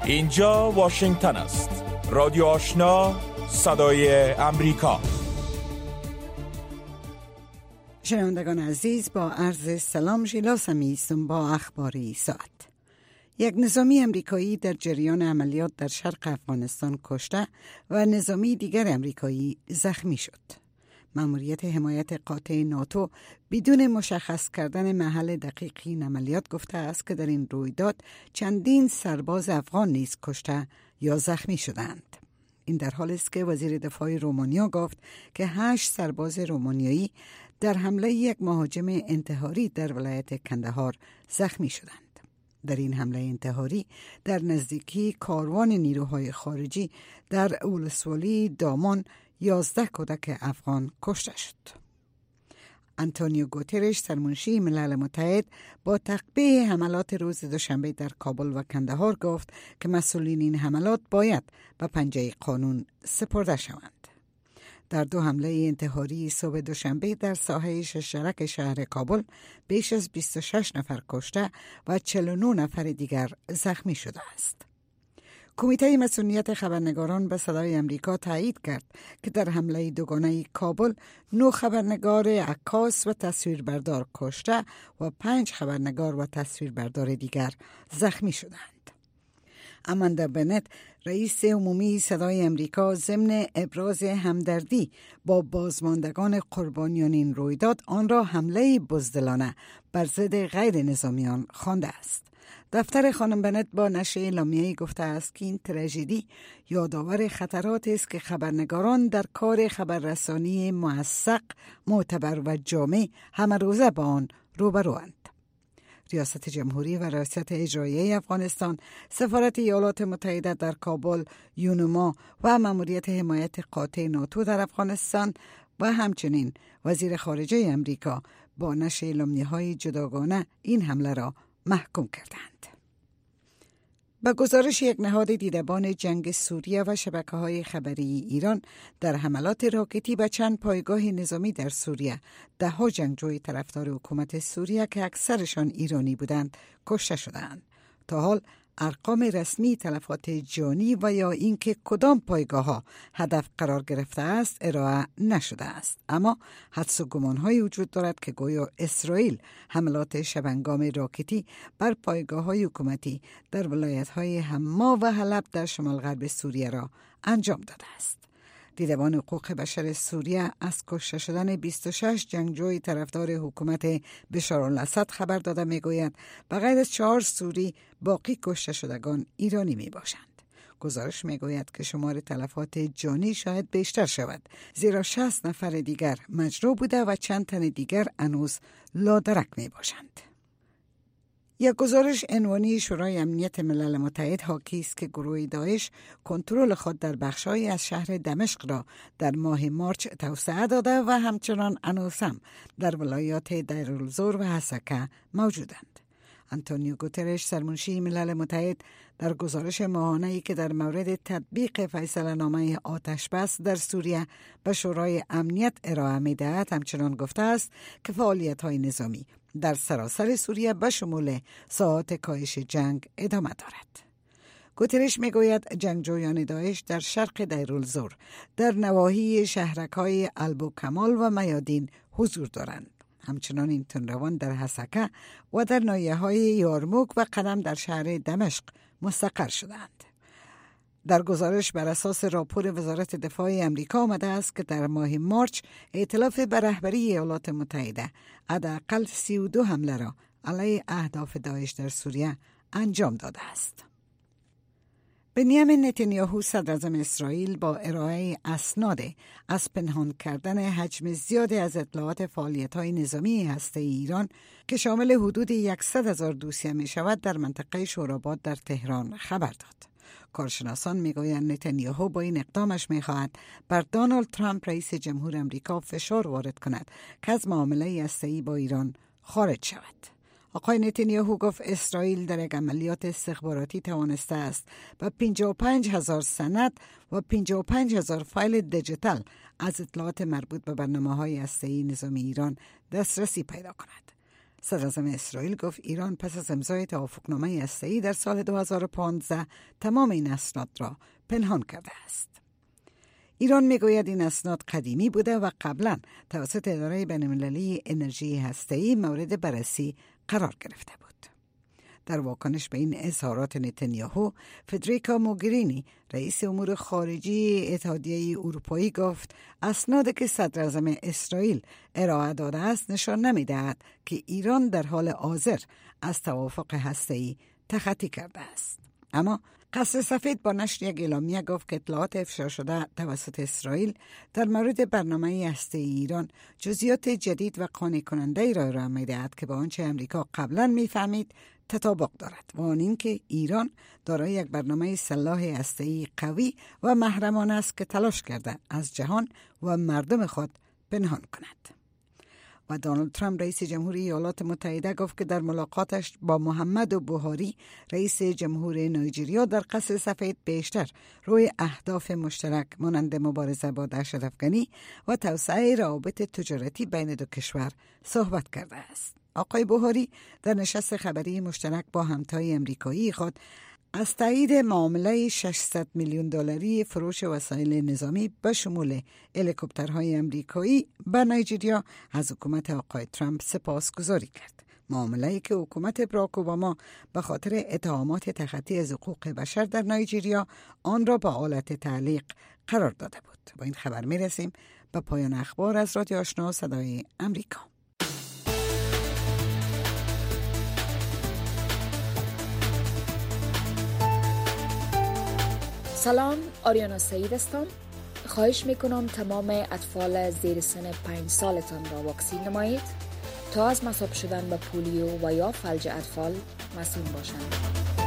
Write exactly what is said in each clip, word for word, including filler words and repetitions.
اینجا واشنگتن است. رادیو آشنا، صدای امریکا. شنوندگان عزیز، با عرض سلام ژیلاس هستم با اخباری ساعت. یک نظامی امریکایی در جریان عملیات در شرق افغانستان کشته و نظامی دیگر امریکایی زخمی شد. مأموریت حمایت قاطع ناتو بدون مشخص کردن محل دقیق این عملیات گفته است که در این رویداد چندین سرباز افغان نیز کشته یا زخمی شدند. این در حالی است که وزیر دفاع رومانیا گفت که هشت سرباز رومانیایی در حمله یک مهاجم انتحاری در ولایت کندهار زخمی شدند. در این حمله انتحاری در نزدیکی کاروان نیروهای خارجی در ولسوالی دامان یازده کودک افغان کشته شد. آنتونیو گوترش سرمنشی ملل متحد با تعقیب حملات روز دوشنبه در کابل و کندهار گفت که مسئولین این حملات باید به پنجه قانون سپرده شوند. در دو حمله انتحاری صبح دوشنبه در ساحه ششرک شهر کابل بیش از بیست و شش نفر کشته و چهل و نه نفر دیگر زخمی شده است. کمیته مسئولیت خبرنگاران به صدای امریکا تایید کرد که در حمله دوگانه کابل نه خبرنگار عکاس و تصویربردار کشته و پنج خبرنگار و تصویربردار دیگر زخمی شدند. اماندا بنت، رئیس عمومی صدای امریکا، ضمن ابراز همدردی با بازماندگان قربانیان این رویداد آن را حمله بزدلانه بر ضد غیر نظامیان خوانده است. دفتر خانم بنت با نشر اعلامیه‌ای گفته است که این تراژدی یادآور خطراتی است که خبرنگاران در کار خبررسانی موثق، معتبر و جامع همه روزه با آن روبروند. ریاست جمهوری و ریاست اجرایی افغانستان، سفارت ایالات متحده در کابل، یونما و مأموریت حمایت قاطع ناتو در افغانستان و همچنین وزیر خارجه امریکا با نشر اعلامیه‌های جداگانه این حمله را محکوم کردند. با گزارش یک نهاد دیدبان جنگ سوریه و شبکه‌های خبری ایران، در حملات راکتی به چند پایگاه نظامی در سوریه، ده‌ها جنگجوی طرفدار حکومت سوریه که اکثرشان ایرانی بودند کشته شدند. تا حال ارقام رسمی تلفات جانی و یا اینکه کدام پایگاه‌ها هدف قرار گرفته است ارائه نشده است، اما حدس و گمان‌هایی وجود دارد که گویا اسرائیل حملات شبهنگام راکتی بر پایگاه‌های حکومتی در ولایت‌های حما و حلب در شمال غرب سوریه را انجام داده است. دیدبان حقوق بشر سوریه از کشته شدن بیست و شش جنگجوی طرفدار حکومت بشارالاسد خبر داده میگوید بغیر از چهار سوری باقی کشته شدگان ایرانی می باشند. گزارش میگوید که شمار تلفات جانی شاید بیشتر شود، زیرا شصت نفر دیگر مجروح بوده و چند تن دیگر هنوز لادرک می باشند. یک گزارش عنوانی شورای امنیت ملل متحد حاکی است که گروه داعش کنترل خود در بخش‌هایی از شهر دمشق را در ماه مارچ توسعه داده و همچنان هنوز هم در ولایات دیرالزور و حسکه موجودند. آنتونیو گوترش سرمنشی ملل متحد در گزارش ماهانه‌ای که در مورد تطبیق فیصله‌نامه آتش بس در سوریه به شورای امنیت ارائه می‌دهد همچنان گفته است که فعالیت‌های نظامی در سراسر سوریه به شمول ساحات کاهش جنگ ادامه دارد. گوترش میگوید جنگجویان داعش در شرق دیرالزور در نواحی شهرک‌های البو کمال و میادین حضور دارند. همچنان این تندروان در حسکه و در ناحیه‌های یارموک و قدم در شهر دمشق مستقر شدند. در گزارش بر اساس راپور وزارت دفاع امریکا آمده است که در ماه مارچ ائتلاف به رهبری ایالات متحده حداقل سی و دو حمله را علیه اهداف داعش در سوریه انجام داده است. بنیامین نتانیاهو صدراعظم اسرائیل با ارائه اسناد از پنهان کردن حجم زیادی از اطلاعات فعالیت‌های نظامی هسته‌ای ایران که شامل حدود صد هزار دوسیه می‌شود در منطقه شوراباد در تهران خبر داد. کارشناسان میگویند نتانیاهو با این اقدامش میخواهد بر دونالد ترامپ رئیس جمهور امریکا فشار وارد کند که از معامله هسته‌ای با ایران خارج شود. آقای نتانیاهو گفت اسرائیل در یک عملیات استخباراتی توانسته است با پنجاه و پنج هزار سند و پنجاه و پنج هزار فایل دیجیتال از اطلاعات مربوط به برنامه‌های هسته‌ای نظامی ایران دسترسی پیدا کند. صدراعظم اسرائیل گفت ایران پس از امضای توافقنامه هسته‌ای در سال دو هزار و پانزده تمام این اسناد را پنهان کرده است. ایران میگوید این اسناد قدیمی بوده و قبلا توسط اداره بین‌المللی انرژی هسته‌ای مورد بررسی قرار گرفته بود. در واکنش به این اظهارات نتانیاهو، فدریکا موگرینی رئیس امور خارجی اتحادیه اروپایی گفت اسنادی که صدراعظم اسرائیل ارائه داده است نشان نمی‌دهد که ایران در حال حاضر از توافق هسته‌ای تخطی کرده است. اما قصر سفید با نشر یک اعلامیه گفت که اطلاعات افشا شده توسط اسرائیل در مورد برنامه هسته‌ای ایران جزئیات جدید و قانع کننده ای را ارائه می‌دهد که با آنچه امریکا قبلا می‌فهمید تطابق دارد و آن این که ایران دارای یک برنامه سلاح هسته‌ای قوی و محرمانه است که تلاش کرده از جهان و مردم خود پنهان کند. و دونالد ترامپ رئیس جمهوری ایالات متحده گفت که در ملاقاتش با محمد بوهاری رئیس جمهور نایجریا در قصر سفید بیشتر روی اهداف مشترک مانند مبارزه با دهشت‌افکنی و توسعه روابط تجارتی بین دو کشور صحبت کرده است. آقای بوهاری در نشست خبری مشترک با همتای امریکایی خود از تایید معامله ششصد میلیون دلاری فروش وسایل نظامی به شمول هلیکوپترهای امریکایی به نایجریا از حکومت آقای ترامپ سپاسگزاری کرد. معامله‌ای که حکومت براک اوباما به خاطر اتهامات تخطی از حقوق بشر در نایجریا آن را به حالت تعلیق قرار داده بود. با این خبر میرسیم به پایان اخبار از رادیو آشنا صدای امریکا. سلام، آریانا سعید هستم. خواهش میکنم تمام اطفال زیر سن پنج سالتان را واکسین نمایید تا از مصاب شدن به پولیو و یا فلج اطفال مسئول باشند.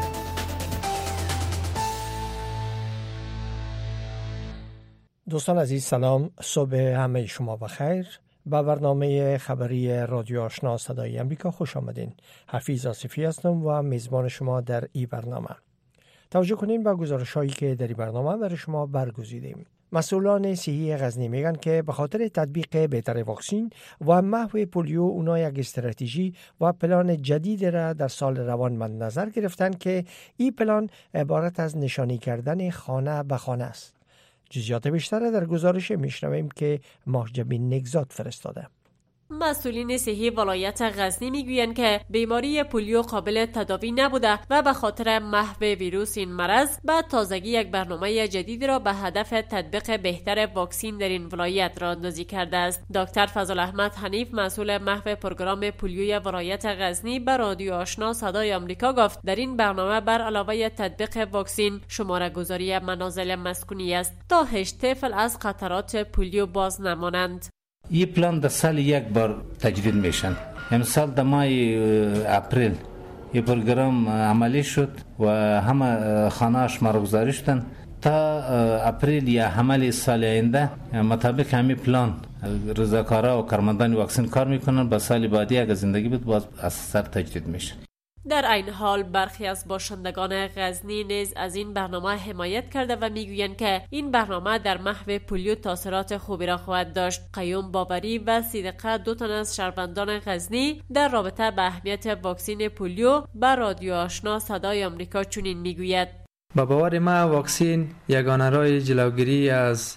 دوستان عزیز سلام، صبح همه شما بخیر. با برنامه خبری رادیو آشنا صدای امریکا خوش آمدین. حفیظ آصفی هستم و میزبان شما در این برنامه. توجه کنیم به گزارش‌هایی که در این برنامه برای شما برگزیدیم. مسئولان صحی غزنی میگن که به خاطر تطبیق بهتر واکسین و محو پولیو اونا یک استراتژی و پلان جدید را در سال روان مد نظر گرفتن که این پلان عبارت از نشانی کردن خانه به خانه است. جزئیات بیشتر در گزارش میشنویم که ماهجبین نگزاد فرستاده. مسئولین صحی ولایت غزنی میگویند که بیماری پولیو قابل تداوی نبوده و به خاطر محو ویروس این مرض به تازگی یک برنامه جدید را به هدف تطبیق بهتر واکسین در این ولایت را اندازی کرده است. دکتر فضل احمد حنیف مسئول محو پروگرام پولیوی ولایت غزنی به رادیو آشنا صدای آمریکا گفت در این برنامه بر علاوه تطبیق واکسین شماره گذاری منازل مسکونی است تا هشت طفل از خطرات پولیو باز نمانند. این پلان در سال یک بار تجدید میشن. امسال در ماه اپریل این پروگرام عملی شد و همه خانه‌اش مرگزاری شدن تا اپریل یا حمل سال آینده مطابق همین پلان رضاکارا و کارمندان واکسن کار میکنن. با سال بعدی اگه زندگی بود باز از سر تجدید میشن. در این حال برخی از باشندگان غزنی نیز از این برنامه حمایت کرده و میگویند که این برنامه در محو پولیو تاثیرات خوبی را خواهد داشت. قیوم باوری و صدیقه دو تن از شهروندان غزنی در رابطه به اهمیت واکسین پولیو به رادیو آشنا صدای آمریکا چنین میگوید: با باور ما واکسین یگانه راه جلوگیری از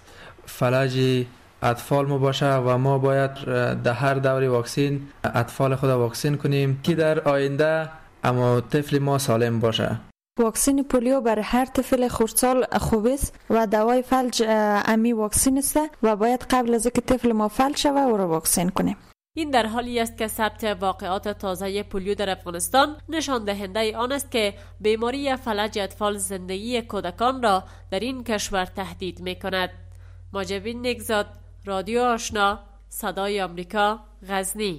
فلج اطفال ما باشه و ما باید در هر دوره واکسین اطفال خود واکسین کنیم که در آینده اما طفل ما سالم باشه. واکسین پولیو برای هر طفل خردسال خوب است و دوای فلج امی واکسین است و باید قبل از اینکه طفل ما فلج شوه او را واکسین کنیم. این در حالی است که ثبت واقعات تازه پولیو در افغانستان نشان دهنده آن است که بیماری فلج اطفال زندگی کودکان را در این کشور تهدید می‌کند. ماجبین نگزاد، رادیو آشنا، صدای آمریکا، غزنی.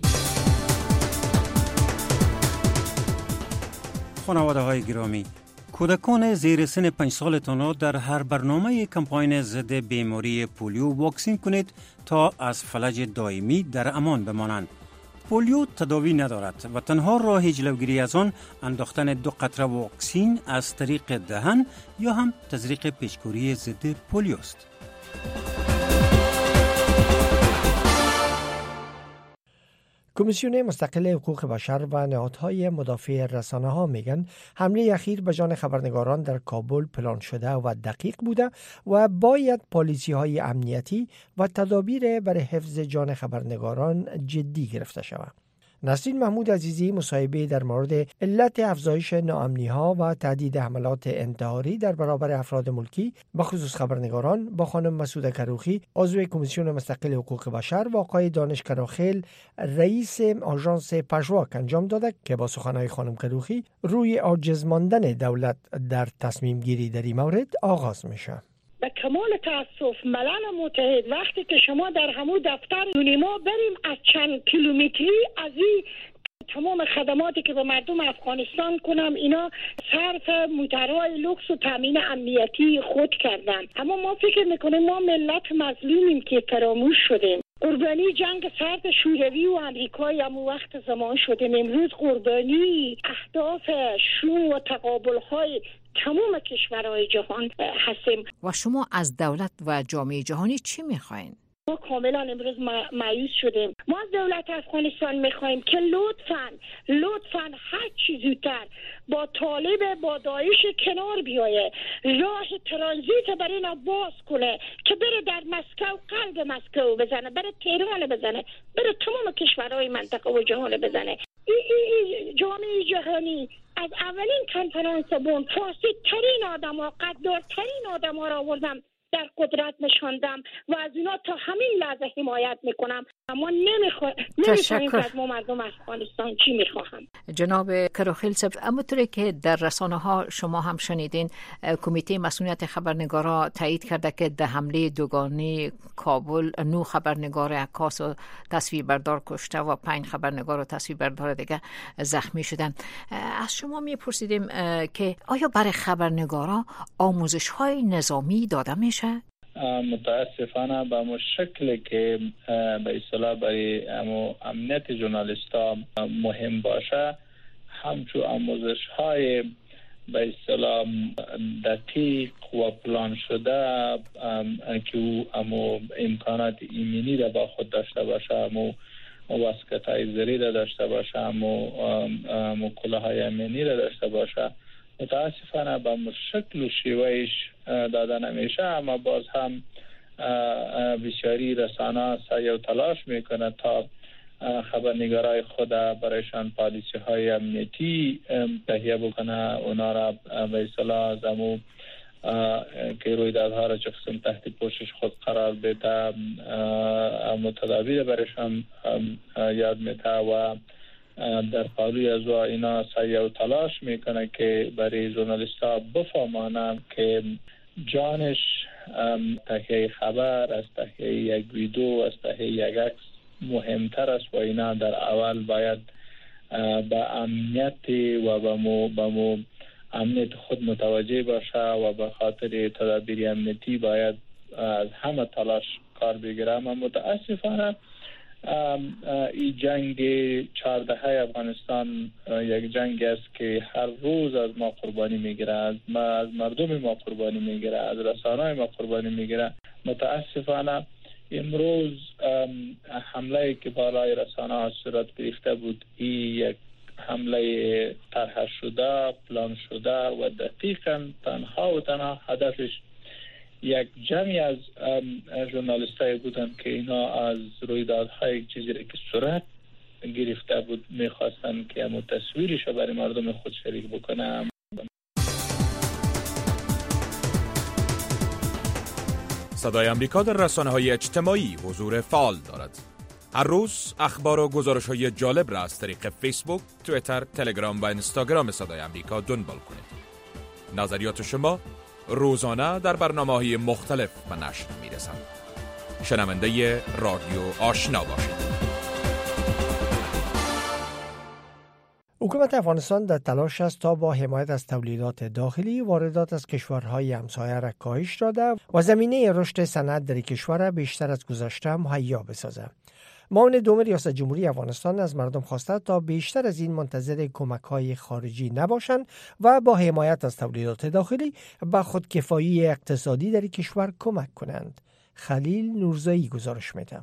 خانواده های گرامی، کودکان زیر سن پنج سالتان را در هر برنامه کمپاین ضد بیماری پولیو واکسین کنید تا از فلج دائمی در امان بمانند. پولیو تداوی ندارد و تنها راه جلوگیری از آن انداختن دو قطره واکسین از طریق دهن یا هم تزریق پیچکوری ضد پولیو است. کمیسیون مستقل حقوق بشر و نهادهای مدافع رسانه‌ها میگن حمله اخیر به جان خبرنگاران در کابل پلان شده و دقیق بوده و باید پالیسی‌های امنیتی و تدابیر برای حفظ جان خبرنگاران جدی گرفته شود. نسرین محمود عزیزی مصاحبه در مورد علت افزایش ناامنی‌ها و تهدید حملات انتحاری در برابر افراد ملکی به خصوص خبرنگاران با خانم مسعوده کروخی عضو کمیسیون مستقل حقوق بشر و آقای دانش کراخیل رئیس آژانس پژواک انجام داده که با سخنهای خانم کروخی روی عاجز ماندن دولت در تصمیم گیری در این مورد آغاز میشه. به کمال تاسف ملل متحد وقتی که شما در همون دفتر ما بریم از چند کیلومتری از این تمام خدماتی که به مردم افغانستان کنم اینا صرف موترهای لوکس و تامین امنیتی خود کردن. اما ما فکر میکنیم ما ملت مظلومیم که فراموش شدیم. قربانی جنگ سرد شوروی و امریکایی هم وقت زمان شدیم. امروز قربانی اهداف شوم و تقابل‌های تمام کشورهای جهان هستیم. و شما از دولت و جامعه جهانی چی میخواین؟ ما کاملا امروز مایوس شدیم. ما از دولت افغانستان میخوایم که لطفاً لطفاً هر چی زودتر با طالب با داعش کنار بیایه، راه ترانزیت برای اینا باز کنه که بره در مسکو قلب مسکو بزنه، بره تهران بزنه، بره تمام کشورهای منطقه و جهان بزنه. ای ای ای جامعه جهانی از اولین کنفرانس بن فاسد ترین آدم ها، قدار ترین آدم ها را آوردم در قدرت نشاندم و از اینا تا همین لحظه حمایت میکنم. اما نمیخوام نمیخوام که از ما مردم افغانستان چی میخواهم. جناب کراخیل صاحب، همونطوری که در رسانه ها شما هم شنیدین، کمیته مسئولیت خبرنگارا تایید کرده که در حمله دوگانه کابل نو خبرنگار عکاس و تصویربردار کشته و پنج خبرنگار و تصویربردار دیگه زخمی شدن. از شما میپرسیدیم که آیا برای خبرنگارا آموزش های نظامی داده میشه؟ متاسفانه به مو شکلی که به اصطلاح برای امنیت ژورنالیستا مهم باشه، همچون آموزش های به اصطلاح دقیق و پلان شده که او امو امکانات ایمنی را با خود داشته باشه، امو واسکت های زری را داشته باشه، امو امو کلاه های ایمنی را داشته باشه، متاسفانه به شکل و شیوهش داده نمیشه. اما باز هم بسیاری رسانه سعی و تلاش میکنه تا خبرنگارای خود برایشان پالیسی های امنیتی تهیه بکنه، اونا را به اصطلاح زمو که رویدادها را چه قسم تحت پوشش خود قرار بده متداوی برایشان یاد میده و در پالوی از اینا سعی و تلاش میکنه که برای ژورنالیست‌ها بفهمانن که جانش تهیه خبر از تهیه یک ویدیو از تهیه یک عکس مهمتر است و اینا در اول باید به امنیت و به مو, به مو امنیت خود متوجه باشه و به خاطر تدابیر امنیتی باید از همه تلاش کار بگیره. اما متاسفانه این جنگ چهاردهه افغانستان یک جنگ است که هر روز از ما قربانی میگیره، از ما از مردم ما قربانی میگیره، از رسانه‌های ما قربانی میگیره. متاسفانه امروز حمله که بالای رسانه ها صورت گرفته بود، این یک حمله طرح شده، پلان شده و دقیقاً تنها و تنها هدفش یک جمعی از ژورنالیست‌های بودن که اینا از رویدادهای چیزی که صورت گرفته بود میخواستن که همون تصویرش رو برای مردم خود شریک بکنن. صدای امریکا در رسانه‌های اجتماعی حضور فعال دارد. هر روز اخبار و گزارش‌های جالب را از طریق فیسبوک، توییتر، تلگرام و اینستاگرام صدای امریکا دنبال کنید. نظریات شما روزانه در برنامه‌های مختلف به نشر می‌رسند. شنونده رادیو آشنا باشید. حکومت افغانستان در تلاش است تا با حمایت از تولیدات داخلی واردات از کشورهای همسایه را کاهش داده و زمینه رشد صنعت در کشور را بیشتر از گذشته مهیا بسازد. معاون دوم ریاست جمهوری افغانستان از مردم خواسته تا بیشتر از این منتظر کمک‌های خارجی نباشند و با حمایت از تولیدات داخلی به خودکفایی اقتصادی در کشور کمک کنند. خلیل نورزایی گزارش می‌دهد.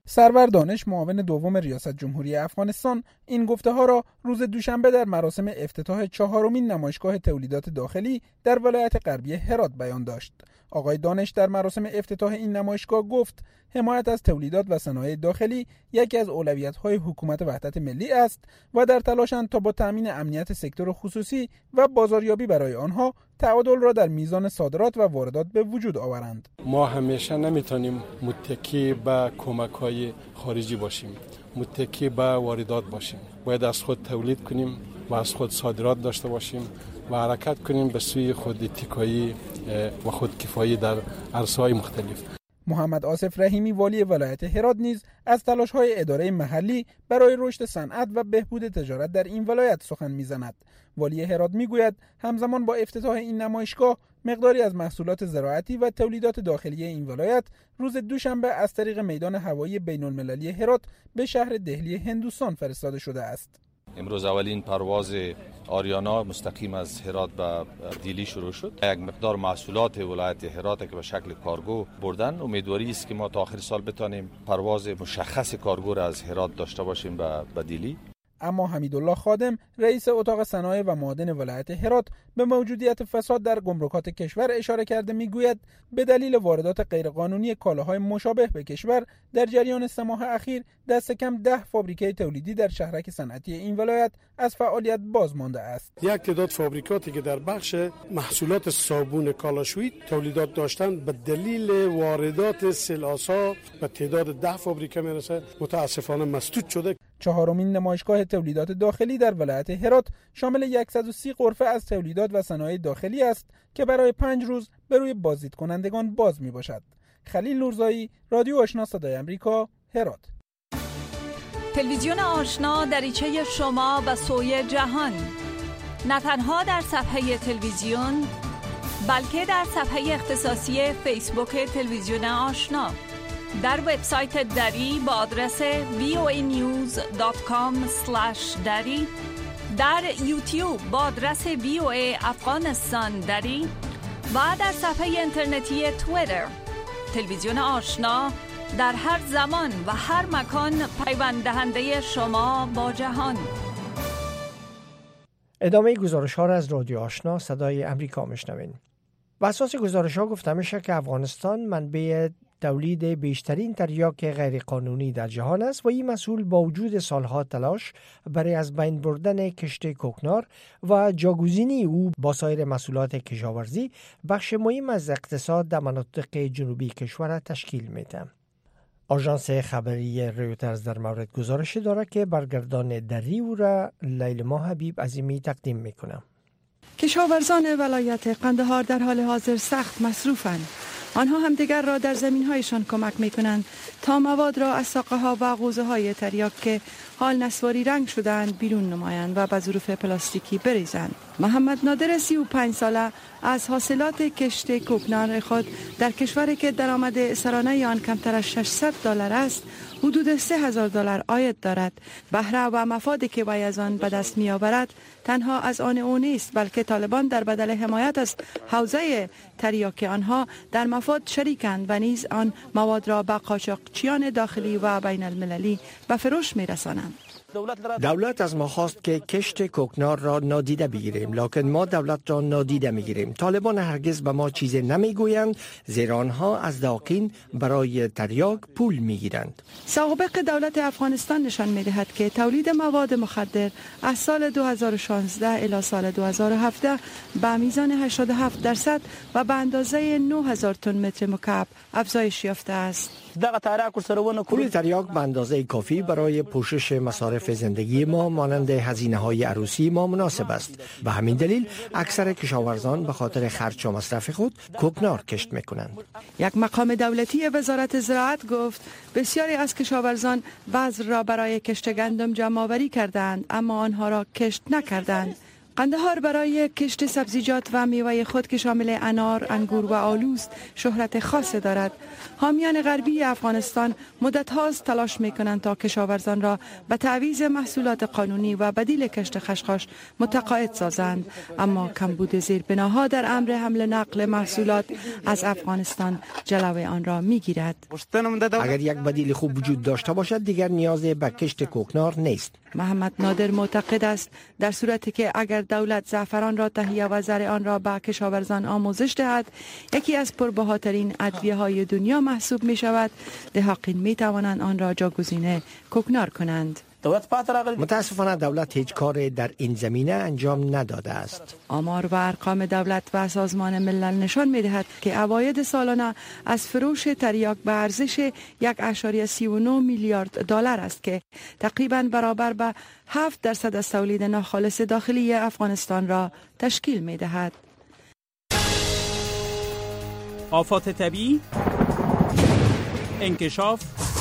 سرور دانش، معاون دوم ریاست جمهوری افغانستان، این گفته ها را روز دوشنبه در مراسم افتتاح چهارمین نمایشگاه تولیدات داخلی در ولایت غربی هرات بیان داشت. آقای دانش در مراسم افتتاح این نمایشگاه گفت حمایت از تولیدات و صنایع داخلی یکی از اولویت‌های حکومت وحدت ملی است و در تلاشند تا با تأمین امنیت سکتور خصوصی و بازاریابی برای آنها تعادل را در میزان صادرات و واردات به وجود آورند. ما همیشه نمیتونیم متکی به کمک‌های خارجی باشیم، متکی به واردات باشیم. باید از خود تولید کنیم و از خود صادرات داشته باشیم و حرکت کنیم به سوی خود اتکایی و خودکفایی در عرصه‌های مختلف. محمد آصف رحیمی والی ولایت هرات نیز از تلاش‌های اداره محلی برای رشد صنعت و بهبود تجارت در این ولایت سخن می‌زند. والی هرات می‌گوید همزمان با افتتاح این نمایشگاه مقداری از محصولات زراعتی و تولیدات داخلی این ولایت روز دوشنبه از طریق میدان هوایی بین‌المللی هرات به شهر دهلی هندوستان فرستاده شده است. امروز اولین پرواز آریانا مستقیم از هرات به دیلی شروع شد. یک مقدار محصولات ولایت هرات که به شکل کارگو بردن. امیدواری است که ما تا آخر سال بتانیم پرواز مشخص کارگو را از هرات داشته باشیم به دیلی. اما حمیدالله خادم، رئیس اتاق صنایع و معادن ولایت هرات، به موجودیت فساد در گمرکات کشور اشاره کرده میگوید به دلیل واردات غیرقانونی کالاهای مشابه به کشور در جریان سه ماه اخیر دست کم ده فابریکه تولیدی در شهرک صنعتی این ولایت از فعالیت باز مانده است. یک تعداد فابریکاتی که در بخش محصولات صابون کالاشویی تولیدات داشتند به دلیل واردات سلاسا به تعداد ده فابریکه میرسه، متاسفانه مسدود شده. چهارمین نمایشگاه تولیدات داخلی در ولایت هرات شامل صد و سی غرفه از تولیدات و صنایع داخلی است که برای پنج روز به روی بازدید کنندگان باز می باشد. خلیل نورزایی، رادیو آشنا صدای امریکا، هرات. تلویزیون آشنا دریچه شما به سوی جهان، نه تنها در صفحه تلویزیون بلکه در صفحه اختصاصی فیسبوک تلویزیون آشنا، در وبسایت دری با آدرس وی او ای نیوز دات کام اسلش دری، در یوتیوب با آدرس وی او ای افغانستان دری و در صفحه اینترنتی توییتر. تلویزیون آشنا در هر زمان و هر مکان پیوند دهنده شما با جهان. ادامه گزارش ها را از رادیو آشنا صدای امریکا میشنوین. بر اساس گزارش ها گفته میشه که افغانستان منبع تولید بیشترین تریاک غیرقانونی در جهان است و این مسئول با وجود سالها تلاش برای از بین بردن کشت کوکنار و جاگزینی او با سایر محصولات کشاورزی بخش مهم از اقتصاد در مناطق جنوبی کشور تشکیل میده. آژانس خبری رویترز در مورد گزارش دارد که برگردان دری او را لیلما حبیب عظیمی تقدیم میکنه. کشاورزان ولایت قندهار در حال حاضر سخت مصروفند. آنها هم دیگر را در زمین‌هایشان کمک می‌کنند تا مواد را از ساقه‌ها و قوزه‌های تریاک که حال نسواری رنگ شدند بیرون نمایند و به ظروف پلاستیکی بریزند. محمد نادر سی و پنج ساله از حاصلات کشت کوکنار خود در کشوری که درآمد سرانه آن کمتر از ششصد دلار است حدود سه هزار دلار عاید دارد. بهره و مفادی که وی از آن به دست می‌آورد تنها از آن او نیست، بلکه طالبان در بدل حمایت از حوزه تریاک آنها در مفاد شریکند و نیز آن مواد را به قاچاقچیان داخلی و بین المللی به فروش می‌رسانند. دولت از ما خواست که کشت کوکنار را نادیده بگیریم، لکن ما دولت را نادیده میگیریم. طالبان هرگز به ما چیزی نمیگویند، زیرا آنها از داقین برای تریاک پول میگیرند. سوابق دولت افغانستان نشان میدهد که تولید مواد مخدر از سال دو هزار و شانزده الی سال دو هزار و هفده به میزان هشتاد و هفت درصد و به اندازه نه هزار تن متر مکعب افزایش یافته است. پول تریاک به اندازه کافی برای پوشش مصارف زندگی ما مانند هزینه های عروسی ما مناسب است. به همین دلیل اکثر کشاورزان به خاطر خرج و مصرف خود کوکنار کشت میکنند. یک مقام دولتی وزارت زراعت گفت بسیاری از کشاورزان بذر را برای کشت گندم جمع آوری کردند اما آنها را کشت نکردند. قندهار برای کشت سبزیجات و میوه خود که شامل انار، انگور و آلوست شهرت خاص دارد. حامیان غربی افغانستان مدت هاست تلاش می کنند تا کشاورزان را به تعویض محصولات قانونی و بدیل کشت خشخاش متقاعد سازند، اما کمبود زیربناها در امر حمل نقل محصولات از افغانستان جلوی آن را می گیرد. اگر یک بدیل خوب وجود داشته باشد دیگر نیازی به کشت کوکنار نیست. محمد نادر معتقد است در صورتی که اگر دولت زعفران را تهیه و زرع آن را به کشاورزان آموزش دهد، یکی از پربهاترین ادویه های دنیا محسوب می شود، دهقان می توانند آن را جاگزین کوکنار کنند. متاسفانه دولت هیچ کاری در این زمینه انجام نداده است. آمار و ارقام دولت و سازمان ملل نشان می دهد که عواید سالانه از فروش تریاک به ارزش یک ممیز سی و نه میلیارد دلار است که تقریبا برابر به هفت درصد از تولید ناخالص داخلی افغانستان را تشکیل می دهد. آفات طبیعی، انکشاف،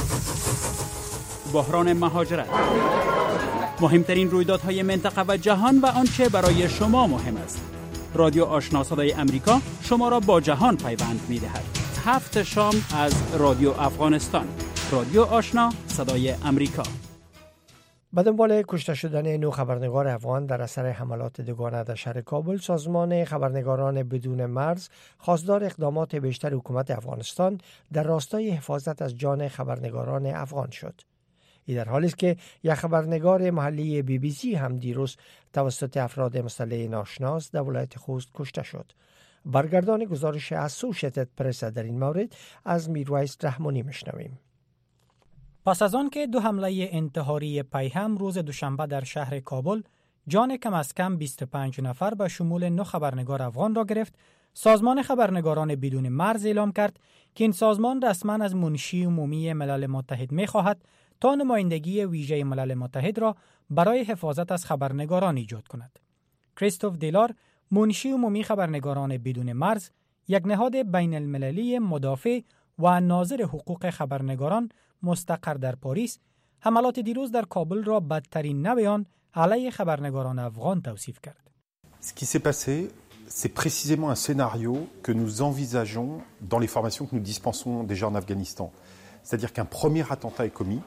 بحران مهاجرت، مهمترین رویدادهای منطقه و جهان و آنچه برای شما مهم است. رادیو آشنا صدای امریکا شما را با جهان پیوند می‌دهد. هفت شام از رادیو افغانستان. رادیو آشنا صدای امریکا. به دنبال کشته شدن نو خبرنگار افغان در اثر حملات دوگانه در شهر کابل، سازمان خبرنگاران بدون مرز خواستار اقدامات بیشتر حکومت افغانستان در راستای حفاظت از جان خبرنگاران افغان شد. این در حالی است که یک خبرنگار محلی بی بی سی هم دیروز توسط افراد مسلح ناشناس در ولایت خوست کشته شد. برگردان گزارش اسوشیتد پرس در این مورد از میرویس رحمانی میشنویم. پس از آن که دو حمله انتحاری پیهم روز دوشنبه در شهر کابل جان کم از کم بیست و پنج نفر به شمول نه خبرنگار افغان را گرفت، سازمان خبرنگاران بدون مرز اعلام کرد که این سازمان رسما از منشی عمومی ملل متحد می‌خواهد تا نمایندگی ویژه ملل متحد را برای حفاظت از خبرنگاران ایجاد کند. کریستوف دیلار، منشی عمومی خبرنگاران بدون مرز، یک نهاد بین المللی مدافع و ناظر حقوق خبرنگاران مستقر در پاریس، حملات دیروز در کابل را بدترین نوع آن علیه خبرنگاران افغان توصیف کرد. Ce qui s'est passé, c'est précisément un scénario que nous envisageons dans les formations que nous dispensons déjà en Afghanistan. C'est-à-dire qu'un premier attentat est commis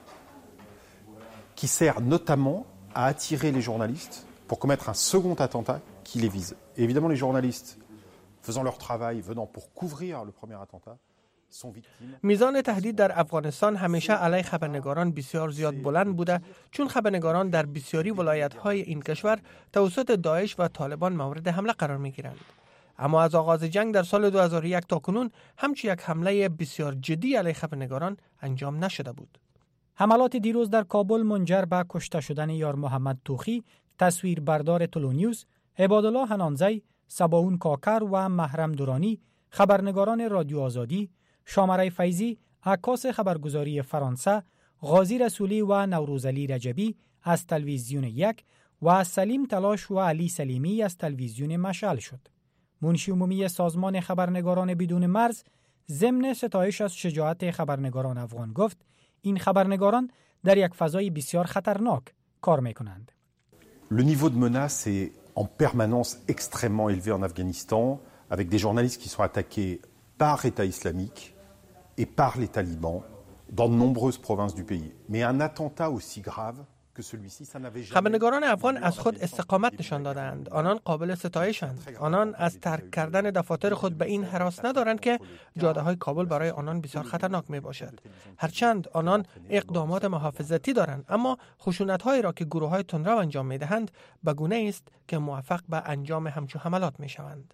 qui sert notamment à attirer les journalistes pour commettre un second attentat qui les vise. Et évidemment, les journalistes, faisant leur travail, venant pour couvrir le premier attentat, sont victimes. میزان تهدید در افغانستان همیشه علیه خبرنگاران بسیار زیاد بلند بوده، چون خبرنگاران در بسیاری ولایت‌های این کشور توسط داعش و طالبان مورد حمله قرار می‌گیرند. اما از آغاز جنگ در سال دو هزار و یک تا کنون همچون یک حمله بسیار جدی علیه خبرنگاران انجام نشده بود. حملات دیروز در کابل منجر به کشته شدن یار محمد توخی، تصویر بردار تلونیوز، عبادالله حنانزی، سباون کاکر و محرم دورانی، خبرنگاران رادیو آزادی، شامرای فیضی، عکاس خبرگزاری فرانسه، غازی رسولی و نوروزعلی رجبی از تلویزیون یک و سلیم تلاش و علی سلیمی از تلویزیون مشعل شد. منشی عمومی سازمان خبرنگاران بدون مرز ضمن ستایش از شجاعت خبرنگاران افغان گفت این خبرنگاران در یک فضای بسیار خطرناک کار میکنند. Le niveau de menace est en permanence extrêmement élevé en Afghanistan, avec des journalistes qui sont attaqués par État islamique et par les talibans dans de nombreuses provinces du pays. Mais un attentat aussi grave que celui-ci, ça n'avait jamais... خبرنگاران افغان از خود استقامت نشان دادند. آنان قابل ستایشند. آنان از ترک کردن دفاتر خود به این هراس ندارند که جاده های کابل برای آنان بسیار خطرناک می باشد. هرچند آنان اقدامات محافظتی دارند، اما خشونت هایی را که گروه های تندرو انجام می دهند به گونه است که موفق به انجام همچون حملات می شوند.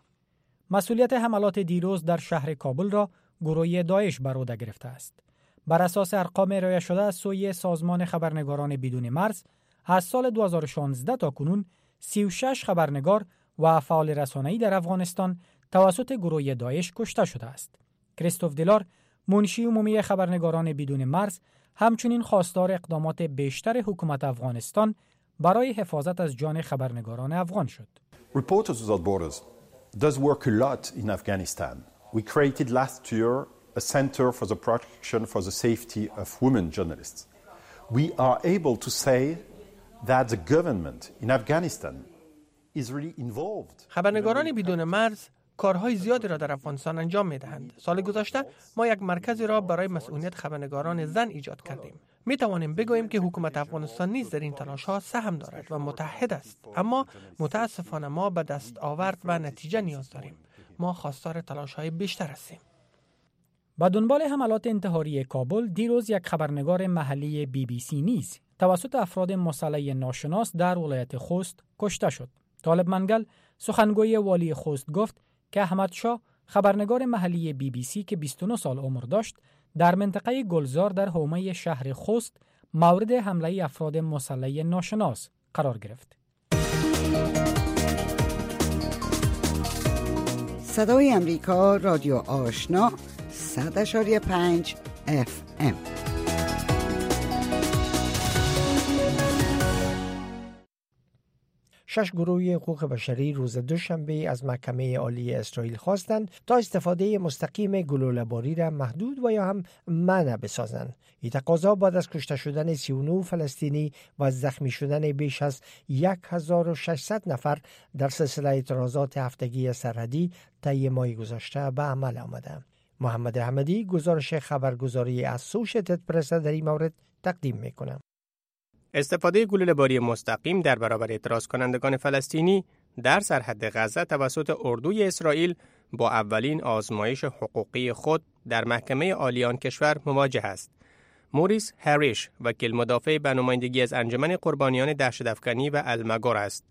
مسئولیت حملات دیروز در شهر کابل را گروه داعش بر عهده گرفته است. بر اساس ارقام ارائه شده از سوی سازمان خبرنگاران بدون مرز، از سال دو هزار و شانزده تا کنون سی و شش خبرنگار و فعال رسانه‌ای در افغانستان توسط گروه داعش کشته شده است. کریستوف دیلار، منشی عمومی خبرنگاران بدون مرز، همچنین خواستار اقدامات بیشتر حکومت افغانستان برای حفاظت از جان خبرنگاران افغان شد. Reporters Without Borders does work a lot in Afghanistan. We created last year a center for the protection for the safety of women journalists. We are able to say that the government in Afghanistan خبرنگاران بدون مرز کارهای زیادی را در افغانستان انجام می دهند. سال گذشته ما یک مرکزی را برای مسئولیت خبرنگاران زن ایجاد کردیم. می توانیم بگوییم که حکومت افغانستان نیز در این تلاش ها سهم دارد و متحد است، اما متاسفانه ما به دست آورد و نتیجه نیاز داریم. ما خواستار تلاش های بیشتر هستیم. با دنبال حملات انتحاری کابل، دیروز یک خبرنگار محلی بی بی سی نیز توسط افراد مسلح ناشناس در ولایت خوست کشته شد. طالب منگل، سخنگوی والی خوست، گفت که احمد شاه، خبرنگار محلی بی بی سی که بیست و نه سال عمر داشت، در منطقه گلزار در حومه شهر خوست مورد حمله افراد مسلح ناشناس قرار گرفت. صدای امریکا، رادیو آشنا، صد اشاری پنج اف ام. شش گروه حقوق بشری روز دوشنبه از محکمه عالی اسرائیل خواستند تا استفاده مستقیم گلوله‌باری را محدود و یا هم منع بسازند. این تقاضا بعد از کشته شدن سی و نه فلسطینی و زخمی شدن بیش از هزار و ششصد نفر در سلسله اعتراضات هفتگی سرحدی طی ماه گذشته به عمل آمده. محمد احمدی گزارش خبرگزاری اسوشیتد پرس در این مورد تقدیم می‌کند. استفاده گلوله‌باری مستقیم در برابر اعتراض کنندگان فلسطینی در سرحد غزه توسط اردوی اسرائیل با اولین آزمایش حقوقی خود در محکمه عالی آن کشور مواجه است. موریس هریش، وکیل مدافع به نمایندگی از انجمن قربانیان دهشت‌افکنی و المگور است.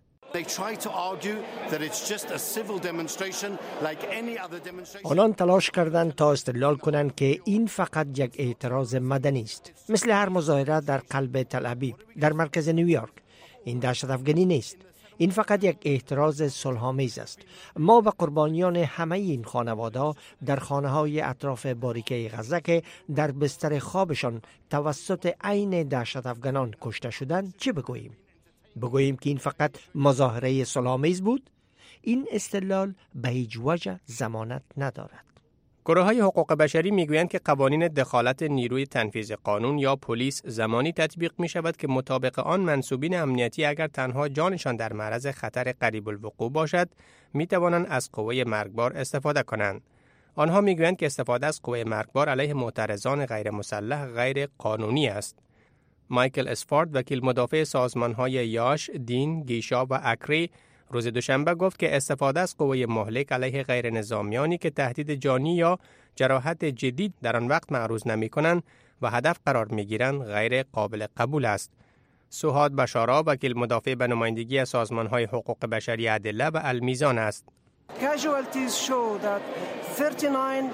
آنان تلاش کردند تا استدلال کنند که این فقط یک اعتراض مدنی است، مثل هر مظاهره در قلب تل ابیب، در مرکز نیویورک. این دهشت افغانی نیست. این فقط یک اعتراض صلح‌آمیز است. ما به قربانیان همه این خانواده در خانه‌های اطراف باریکه غزه که در بستر خوابشان توسط عین دهشت افغانان کشته شدند چه بگوییم؟ بگوییم که این فقط مظاهره صلح‌آمیز بود؟ این استدلال به هیچ وجه ضمانت ندارد. گروه‌های حقوق بشری میگویند که قوانین دخالت نیروی تنفیذ قانون یا پلیس زمانی تطبیق می شود که مطابق آن منسوبین امنیتی اگر تنها جانشان در معرض خطر قریب الوقوع باشد می توانند از قوه مرگبار استفاده کنند. آنها میگویند که استفاده از قوه مرگبار علیه معترضان غیر مسلح غیر قانونی است. مایکل اسفارد، وکیل مدافع سازمان‌های یاش، دین، گیشا و اکری، روز دوشنبه گفت که استفاده از قوه مهلک علیه غیر نظامیانی که تهدید جانی یا جراحت جدی در آن وقت معروض نمی‌کنند و هدف قرار می‌گیرند غیر قابل قبول است. سوهاد بشارا، وکیل مدافع به نمایندگی از سازمان‌های حقوق بشری ادله و المیزان است. Casualties show that thirty-nine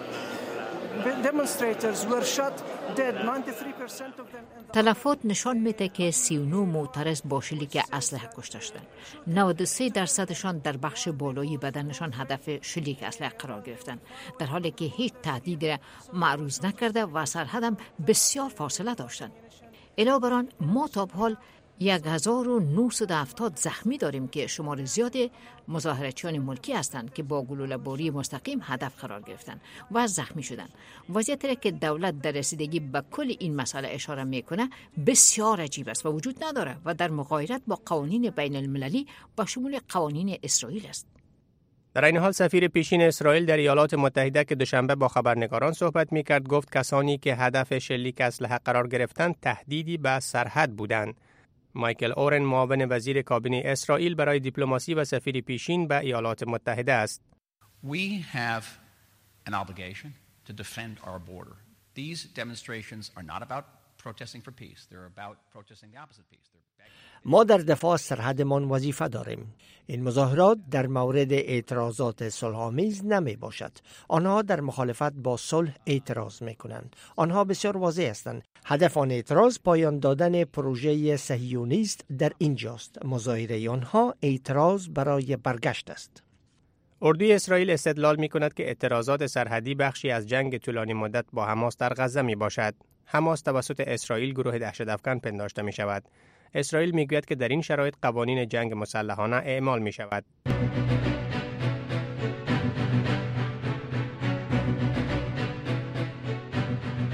demonstrators were shot dead. ninety-three percent of them. تلفات نشان میده که سی و نه معترض با شلیک اسلحه کشته شدند. نود و سه درصدشان در بخش بالایی بدنشان هدف شلیک اسلحه قرار گرفتند، در حالی که هیچ تهدیدی را معروض نکرده و سرحدم بسیار فاصله داشتند. علاوه بر آن ما تا به حال هزار و نهصد و هفتاد زخمی داریم که شمار زیاد مظاهرچیان ملکی هستند که با گلوله‌باری مستقیم هدف قرار گرفتند و زخمی شدند. وضعیتی را که دولت در رسیدگی به کل این مسئله اشاره میکنه بسیار عجیب است و وجود نداره و در مغایرت با قوانین بین المللی با شمول قوانین اسرائیل است. در این حال سفیر پیشین اسرائیل در ایالات متحده که دوشنبه با خبرنگاران صحبت میکرد گفت کسانی که هدف شلیک اسلحه قرار گرفتند تهدیدی به سرحد بودند. مایکل اورن، معاون وزیر کابینه اسرائیل برای دیپلماسی و سفیر پیشین به ایالات متحده است. We have an obligation to defend our border. These demonstrations are not about protesting for peace. They're about protesting the opposite peace. ما در دفاع از سرحدمان وظیفه داریم. این مظاهرات در مورد اعتراضات صلح‌آمیز نمی باشد. آنها در مخالفت با صلح اعتراض می کنند. آنها بسیار واضح هستند. هدف آن اعتراض پایان دادن پروژه صهیونیست در اینجاست. مظاهره آنها اعتراض برای برگشت است. اردوی اسرائیل استدلال می کند که اعتراضات سرحدی بخشی از جنگ طولانی مدت با حماس در غزه می باشد. حماس توسط اسرائیل گروه دهشت‌افکن پنداشته می شود. اسرائیل میگوید که در این شرایط قوانین جنگ مسلحانه اعمال می شود.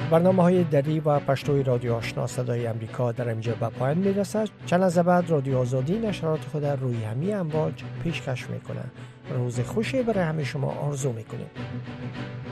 برنامه های دری و پشتوی رادیو آشنا صدای امریکا در اینجا به پایان می رسد. چند لحظه بعد رادیو آزادی نشرات خود روی همه امواج پیشکش میکنه. روز خوشی برای همه شما آرزو میکنیم.